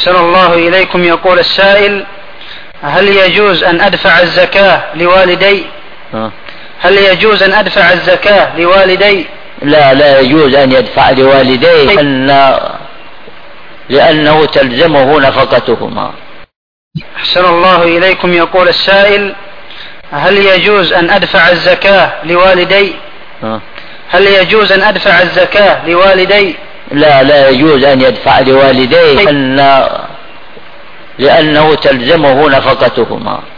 أحسن الله إليكم. يقول السائل: هل يجوز أن أدفع الزكاة لوالدي؟ هل يجوز أن أدفع الزكاة لوالدي؟ لا يجوز أن يدفع لوالديه لأنه تلزمه نفقتهما. أحسن الله إليكم. يقول السائل: هل يجوز أن أدفع الزكاة لوالدي؟ هل يجوز أن أدفع الزكاة لوالدي؟ لا يجوز أن يدفع لوالديه لأنه تلزمه نفقتهما.